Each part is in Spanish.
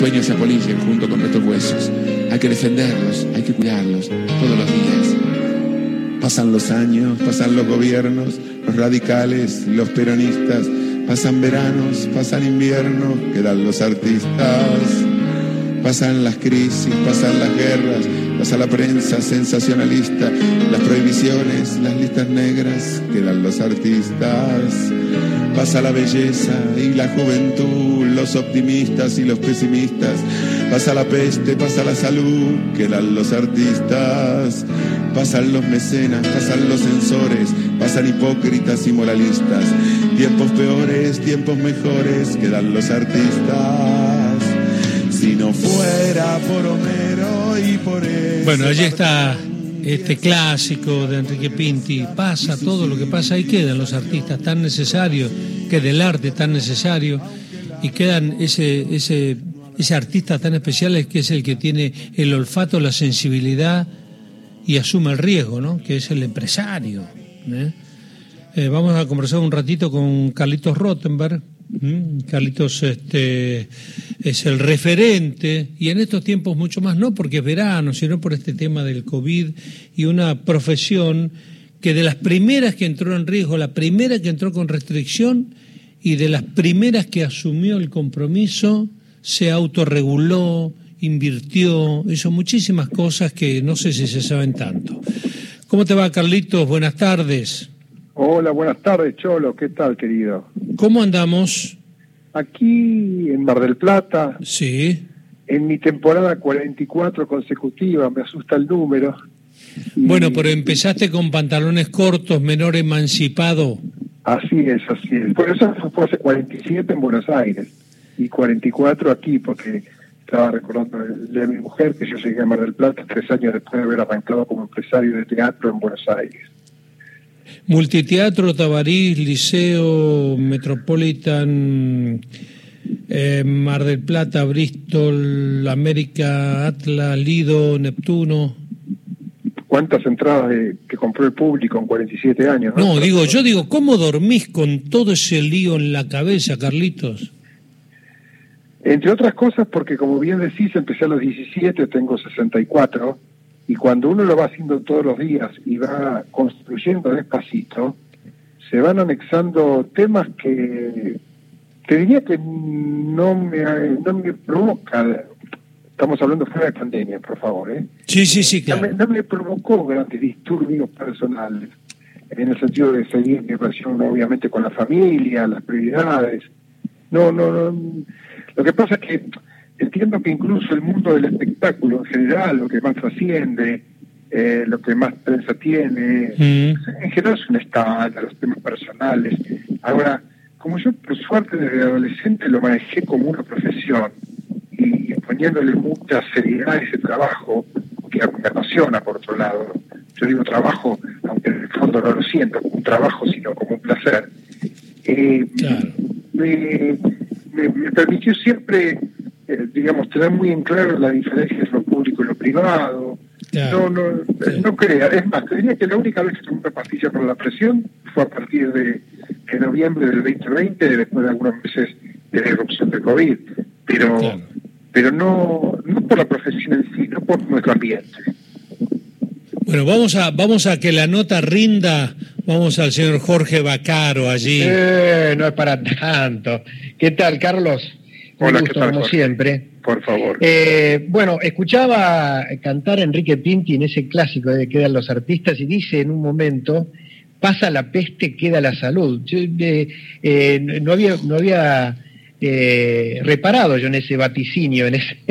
sueños se apolillen junto con nuestros huesos. Hay que defenderlos, hay que cuidarlos todos los días. Pasan los años, pasan los gobiernos, los radicales, los peronistas, pasan veranos, pasan inviernos, quedan los artistas. Pasan las crisis, pasan las guerras, pasa la prensa sensacionalista, las prohibiciones, las listas negras, quedan los artistas. Pasa la belleza y la juventud, los optimistas y los pesimistas. Pasa la peste, pasa la salud, quedan los artistas. Pasan los mecenas, pasan los censores, pasan hipócritas y moralistas. Tiempos peores, tiempos mejores, quedan los artistas. Si no fuera por Homero y por eso. Bueno, allí está este clásico de Enrique Pinti. Pasa todo lo que pasa y quedan los artistas tan necesarios, queda el arte tan necesario y quedan ese artista tan especial que es el que tiene el olfato, la sensibilidad y asume el riesgo, ¿no? Que es el empresario. Vamos a conversar un ratito con Carlitos Rothenberg. Carlitos es el referente, y en estos tiempos mucho más, no porque es verano, sino por este tema del COVID y una profesión que de las primeras que entró en riesgo, la primera que entró con restricción y de las primeras que asumió el compromiso, se autorreguló, invirtió, hizo muchísimas cosas que no sé si se saben tanto. ¿Cómo te va, Carlitos? Buenas tardes. Hola, buenas tardes, Cholo. ¿Qué tal, querido? ¿Cómo andamos? Aquí en Mar del Plata. Sí. En mi temporada 44 consecutiva, me asusta el número. Bueno, pero empezaste con pantalones cortos, menor emancipado. Así es, así es. Por eso fue hace 47 en Buenos Aires y 44 aquí, porque estaba recordando de mi mujer que yo llegué a Mar del Plata 3 años después de haber arrancado como empresario de teatro en Buenos Aires. Multiteatro, Tabarís, Liceo, Metropolitan, Mar del Plata, Bristol, América, Atlas, Lido, Neptuno. ¿Cuántas entradas que compró el público en 47 años? No, yo digo, ¿cómo dormís con todo ese lío en la cabeza, Carlitos? Entre otras cosas porque, como bien decís, empecé a los 17, tengo 64, y cuando uno lo va haciendo todos los días y va construyendo despacito, se van anexando temas que te diría que no me provoca. Estamos hablando fuera de pandemia, por favor, ¿eh? Sí, claro. No me provocó grandes disturbios personales, en el sentido de seguir mi relación, obviamente, con la familia, las prioridades. No. Lo que pasa es que entiendo que incluso el mundo del espectáculo en general, lo que más trasciende, lo que más prensa tiene, en general es un estándar, los temas personales. Ahora, como yo por suerte desde adolescente lo manejé como una profesión y poniéndole mucha seriedad a ese trabajo, que me apasiona por otro lado, yo digo trabajo, aunque en el fondo no lo siento como un trabajo, sino como un placer, claro. Me permitió siempre, tener muy en claro la diferencia entre lo público y lo privado. Claro. No crea. Es más, te diría que la única vez que tomé una pastilla por la presión fue a partir de noviembre del 2020, después de algunos meses de la erupción del COVID. Pero no por la profesión en sí, no por nuestro ambiente. Bueno, vamos a que la nota rinda. Vamos al señor Jorge Vaccaro allí. No es para tanto. ¿Qué tal, Carlos? Hola, un gusto, ¿qué tal, como Jorge? siempre. Por favor. Bueno, escuchaba cantar a Enrique Pinti en ese clásico de Quedan los artistas y dice en un momento, pasa la peste, queda la salud. Yo, no había reparado yo en ese vaticinio,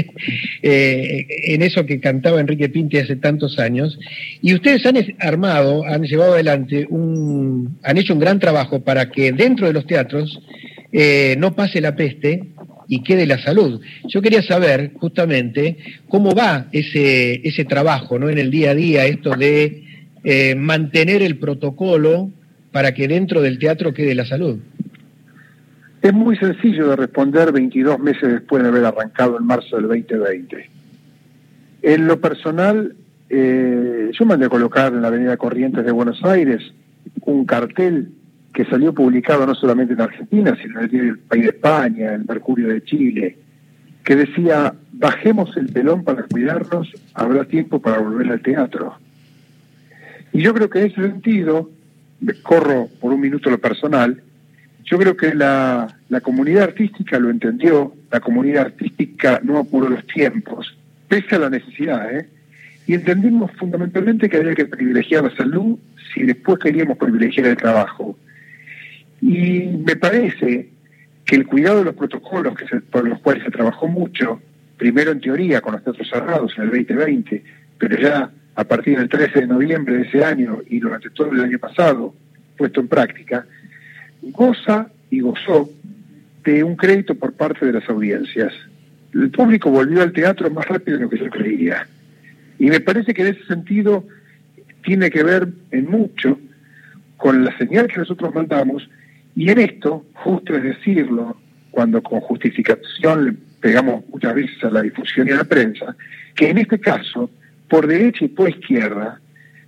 en eso que cantaba Enrique Pinti hace tantos años, y ustedes han llevado adelante han hecho un gran trabajo para que dentro de los teatros no pase la peste y quede la salud. Yo quería saber justamente cómo va ese trabajo, ¿no? En el día a día, esto de mantener el protocolo para que dentro del teatro quede la salud. Es muy sencillo de responder 22 meses después de haber arrancado en marzo del 2020. En lo personal, yo mandé a colocar en la Avenida Corrientes de Buenos Aires un cartel que salió publicado no solamente en Argentina, sino en el País de España, el Mercurio de Chile, que decía: bajemos el telón para cuidarnos, habrá tiempo para volver al teatro. Y yo creo que en ese sentido, corro por un minuto lo personal, yo creo que la comunidad artística lo entendió, la comunidad artística no apuró los tiempos, pese a la necesidad, y entendimos fundamentalmente que había que privilegiar la salud si después queríamos privilegiar el trabajo. Y me parece que el cuidado de los protocolos por los cuales se trabajó mucho, primero en teoría con los teatros cerrados en el 2020, pero ya a partir del 13 de noviembre de ese año y durante todo el año pasado, puesto en práctica, goza y gozó de un crédito por parte de las audiencias. El público volvió al teatro más rápido de lo que yo creía. Y me parece que en ese sentido tiene que ver en mucho con la señal que nosotros mandamos, y en esto, justo es decirlo, cuando con justificación le pegamos muchas veces a la difusión y a la prensa, que en este caso, por derecha y por izquierda,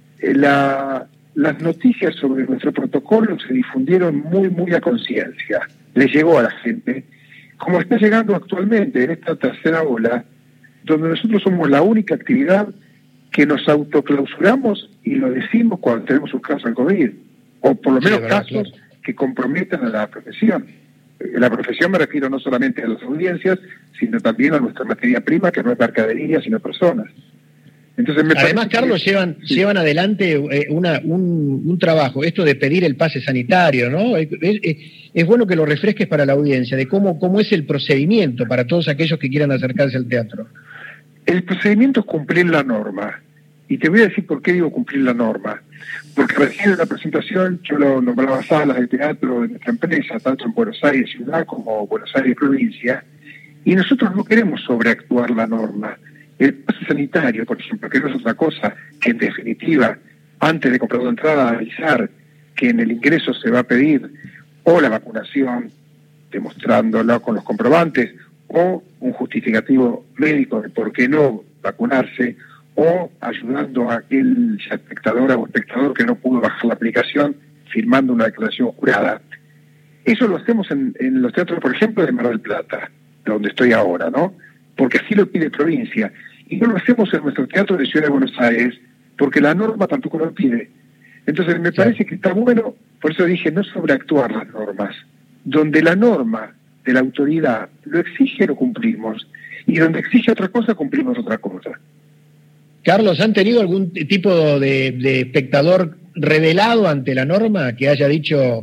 las noticias sobre nuestro protocolo se difundieron muy a conciencia. Le llegó a la gente, como está llegando actualmente en esta tercera ola, donde nosotros somos la única actividad que nos autoclausuramos y lo decimos cuando tenemos un caso de COVID, o por lo menos casos que comprometan a la profesión. La profesión me refiero no solamente a las audiencias, sino también a nuestra materia prima, que no es mercadería, sino personas. Entonces, además, Carlos, llevan adelante un trabajo, esto de pedir el pase sanitario, ¿no? Es bueno que lo refresques para la audiencia, de cómo es el procedimiento para todos aquellos que quieran acercarse al teatro. El procedimiento es cumplir la norma. Y te voy a decir por qué digo cumplir la norma. Porque recién en la presentación yo lo nombraba salas de teatro de nuestra empresa, tanto en Buenos Aires ciudad como Buenos Aires provincia, y nosotros no queremos sobreactuar la norma. El pase sanitario, por ejemplo, que no es otra cosa que en definitiva, antes de comprar una entrada, avisar que en el ingreso se va a pedir o la vacunación, demostrándolo con los comprobantes, o un justificativo médico de por qué no vacunarse, o ayudando a aquel espectadora o espectador que no pudo bajar la aplicación firmando una declaración jurada. Eso lo hacemos en los teatros, por ejemplo, de Mar del Plata, donde estoy ahora, ¿no? Porque así lo pide provincia. Y no lo hacemos en nuestro teatro de Ciudad de Buenos Aires, porque la norma tampoco lo pide. Entonces me parece que está bueno, por eso dije, no sobreactuar las normas. Donde la norma de la autoridad lo exige, lo cumplimos. Y donde exige otra cosa, cumplimos otra cosa. Carlos, ¿han tenido algún tipo de espectador rebelado ante la norma que haya dicho...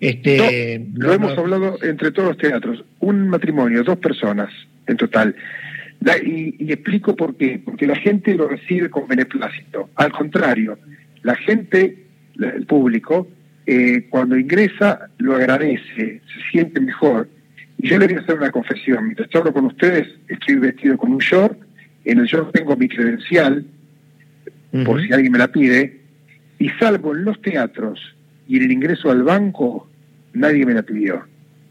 Lo hemos hablado entre todos los teatros. Un matrimonio, 2 personas en total. Y explico por qué. Porque la gente lo recibe con beneplácito. Al contrario, la gente, el público, cuando ingresa lo agradece, se siente mejor. Y yo le voy a hacer una confesión. Mientras hablo con ustedes, estoy vestido con un short. En el short tengo mi credencial, por si alguien me la pide. Y salvo en los teatros y en el ingreso al banco, nadie me la pidió.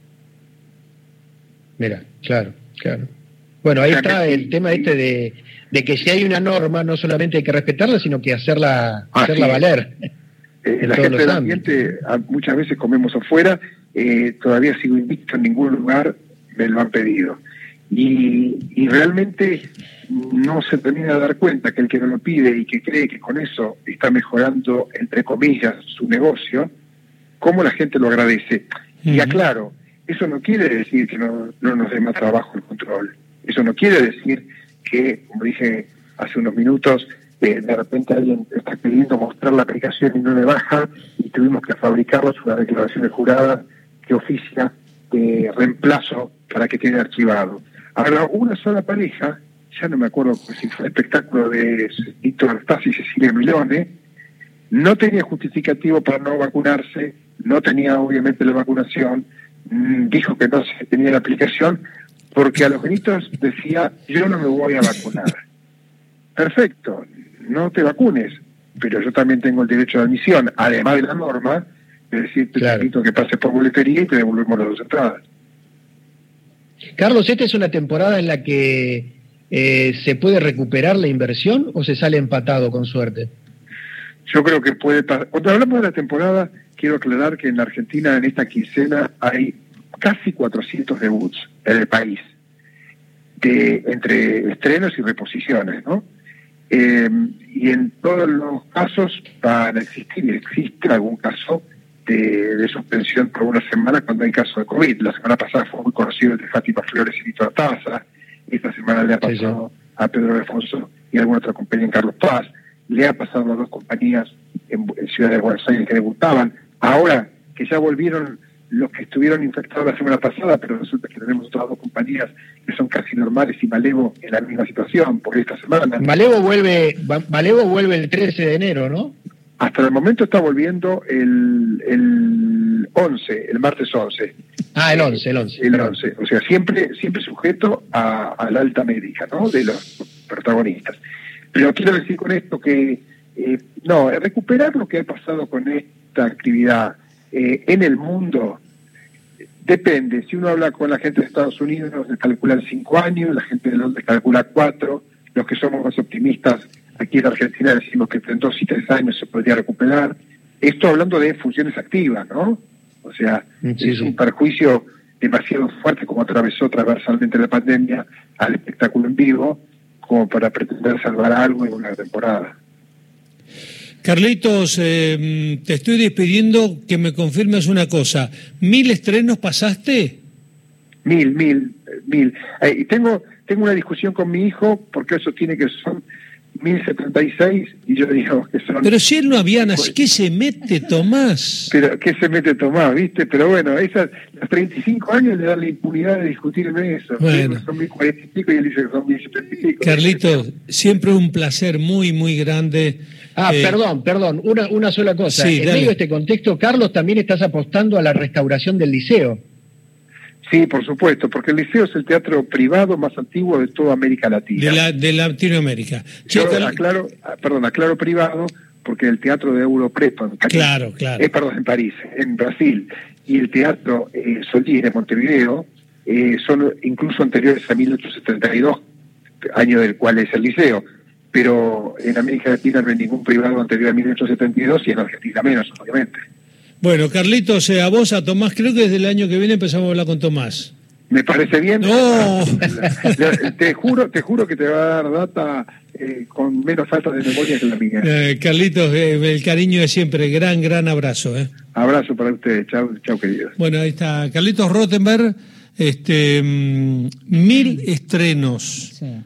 Mira, claro. Bueno, ahí está el tema de que si hay una norma, no solamente hay que respetarla, sino que hacerla valer. La gente del ambiente, muchas veces comemos afuera, todavía sigo invicto en ningún lugar, me lo han pedido. Y realmente no se termina de dar cuenta que el que no lo pide y que cree que con eso está mejorando, entre comillas, su negocio, cómo la gente lo agradece. Y aclaro, eso no quiere decir que no nos dé más trabajo el control. Eso no quiere decir que, como dije hace unos minutos, de repente alguien está queriendo mostrar la aplicación y no le baja, y tuvimos que fabricarlos una declaración jurada que oficia de reemplazo para que quede archivado. Ahora, una sola pareja, ya no me acuerdo si fue el espectáculo de Víctor Artaz y Cecilia Milone, no tenía justificativo para no vacunarse, no tenía obviamente la vacunación, dijo que no se tenía la aplicación, porque a los gritos decía, yo no me voy a vacunar. Perfecto, no te vacunes, pero yo también tengo el derecho de admisión, además de la norma, de decirte, claro, te invito que pases por boletería y te devolvemos las 2 entradas. Carlos, ¿esta es una temporada en la que se puede recuperar la inversión o se sale empatado con suerte? Yo creo que puede pasar. Cuando hablamos de la temporada, quiero aclarar que en la Argentina en esta quincena hay casi 400 debuts en el país. entre estrenos y reposiciones, ¿no? Y en todos los casos van a existir, y existe algún caso de suspensión por una semana cuando hay casos de COVID. La semana pasada fue muy conocido el de Fátima Flores y Víctor Taza. Esta semana le ha pasado a Pedro Alfonso y a alguna otra compañía en Carlos Paz. Le ha pasado a 2 compañías en Ciudad de Buenos Aires que debutaban. Ahora que ya volvieron los que estuvieron infectados la semana pasada, pero resulta que tenemos otras 2 compañías que son casi normales y Malevo en la misma situación por esta semana. Malevo vuelve el 13 de enero, ¿no? Hasta el momento está volviendo el 11, el martes 11. Ah, el 11. El 11, o sea, siempre sujeto a la alta médica, ¿no?, de los protagonistas. Pero quiero decir con esto que, recuperar lo que ha pasado con esta actividad en el mundo depende. Si uno habla con la gente de Estados Unidos, se calculan 5 años, la gente de Londres calcula 4, los que somos más optimistas aquí en Argentina decimos que entre 2 y 3 años se podría recuperar. Esto hablando de funciones activas, ¿no? O sea, es un perjuicio demasiado fuerte como atravesó transversalmente la pandemia al espectáculo en vivo, como para pretender salvar algo en una temporada. Carlitos, te estoy despidiendo, que me confirmes una cosa. ¿1000 estrenos pasaste? 1000. Y tengo una discusión con mi hijo, porque eso tiene que son 1076, y yo digo que son... Pero si él no había nacido, ¿qué se mete Tomás? Pero ¿qué se mete Tomás, viste? Pero bueno, los 35 años le dan la impunidad de discutirme eso. Bueno. Son 1040 y pico y él dice que son 1070 y pico. Carlitos, siempre un placer muy, muy grande. Perdón, una sola cosa. Sí, en medio de este contexto, Carlos, también estás apostando a la restauración del Liceo. Sí, por supuesto, porque el Liceo es el teatro privado más antiguo de toda América Latina. De Latinoamérica. Yo aclaro privado, porque el teatro de Europrepa en París, claro. En París, en Brasil, y el teatro Solís de Montevideo son incluso anteriores a 1872, año del cual es el Liceo. Pero en América Latina no hay ningún privado anterior a 1872 y en Argentina menos, obviamente. Bueno, Carlitos, a vos, a Tomás, creo que desde el año que viene empezamos a hablar con Tomás. ¿Me parece bien? No. Te juro que te va a dar data con menos falta de memoria que la mía. Carlitos, el cariño de siempre. Gran abrazo. Abrazo para ustedes. Chau, querido. Bueno, ahí está Carlitos Rothenberg. 1000 estrenos. Sí.